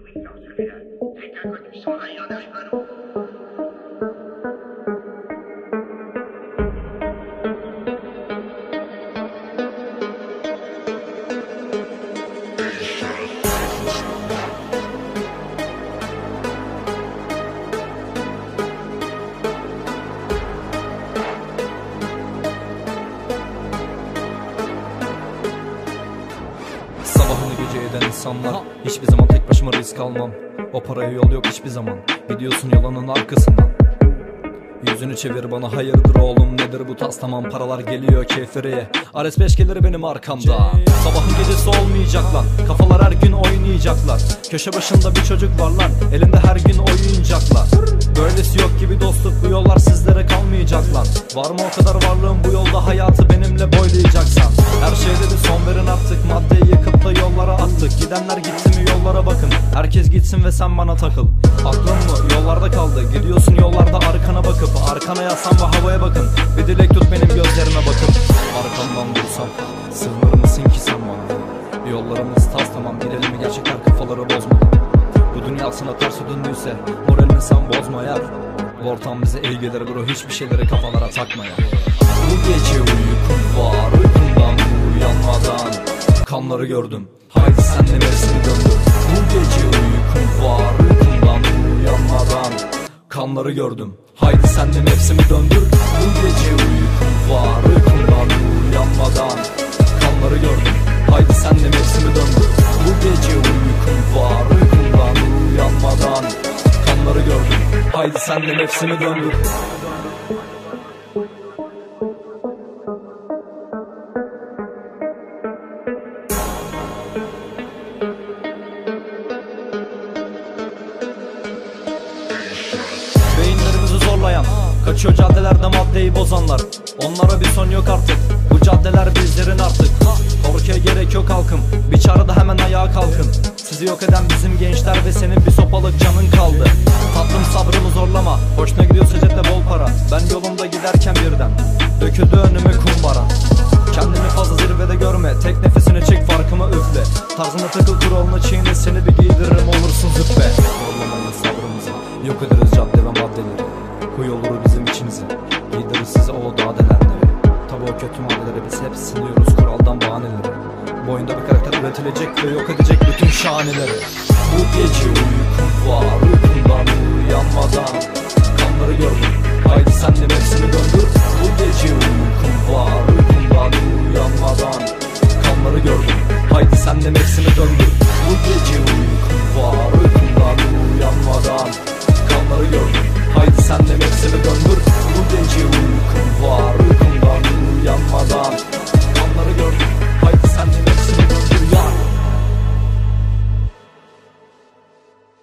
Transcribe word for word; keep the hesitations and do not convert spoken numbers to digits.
Sabahını gece eden insanlar, hiçbir zaman tek başıma risk almam. O paraya yol yok hiçbir zaman, gidiyorsun yalanın arkasından. Yüzünü çevir bana, hayırdır oğlum, nedir bu tas? Tamam, paralar geliyor keyferiye, R S beş gelir benim arkamda. Sabahın gecesi olmayacak lan, kafalar her gün oynayacaklar. Köşe başında bir çocuk var lan, elinde her gün oyuncaklar. Böylesi yok gibi dostluk, bu yollar sizlere kalmayacak lan. Var mı o kadar varlığım bu yolda, hayatı benimle boylayacaksan? Her şeyde bir son verin artık, maddeyi yıkıp da yollara attık. Gidenler gitti mi yollara bakın, herkes gitsin ve sen bana takıl. Aklın mı yollarda kaldı, gidiyorsun yollarda arkana bakıp. Arkana yaslan ve havaya bakın, bir dilek tut benim gözlerime bakıp. Arkamdan dursam, sığınır mısın ki sen bana? Yollarımız tas tamam, gidelim mi gerçekler kafaları bozmadan. Bu dünya sana tersi döndüyse, moralini sen bozma yer. Bu ortam bize iyi gelir bro, hiçbir şeyleri kafalara takma ya. Bu gece uykum var, uykumdan uyanmadan kanları gördüm, haydi sen de mevsimi döndür. Bu gece uykum var, uykumdan uyanmadan kanları gördüm, haydi sen de mevsimi döndür. Bu gece uykum var, uykumdan uyanmadan kanları gördüm, haydi sen de mevsimi döndür. Bu gece uykum var, uykumdan uyanmadan kanları gördüm, haydi sen de mevsimi döndür. Zorlayan, kaçıyor caddelerde maddeyi bozanlar. Onlara bir son yok artık, bu caddeler bizlerin artık. Korkuya gerek yok halkım, bir çağrıda hemen ayağa kalkın. Sizi yok eden bizim gençler ve senin bir sopalık canın kaldı. Tatlım sabrımı zorlama, hoşuna gidiyorsa cepte bol para. Ben yolumda giderken birden döküldü önüme kumbara. Kendini fazla zirvede görme, tek nefesini çek, farkıma üfle. Tarzına takıl, kuralına çiğne, seni bir giydiririm olursun züppe. Zorlamayın sabrımızı, yok ederiz cadde ve maddeleri. Kuyu olur bizim içinize, giydiririz size o dadelenleri. Tabi o kötü maddeleri biz hep sınıyoruz, kuraldan bahaneleri. Bu oyunda bir karakter üretilecek ve yok edecek bütün şahaneleri. Bu gece uykum var, uykumdan uyanmadan kanları gördüm, haydi sen de mevsimi döndür. Bu gece uykum var, uykumdan uyanmadan kanları gördüm, haydi sen de mevsimi döndür. Bu gece uykum var, uykumdan uyanmadan kanları gördüm, haydi sen de mevsimi döndür. Bu gece uykum var, uykum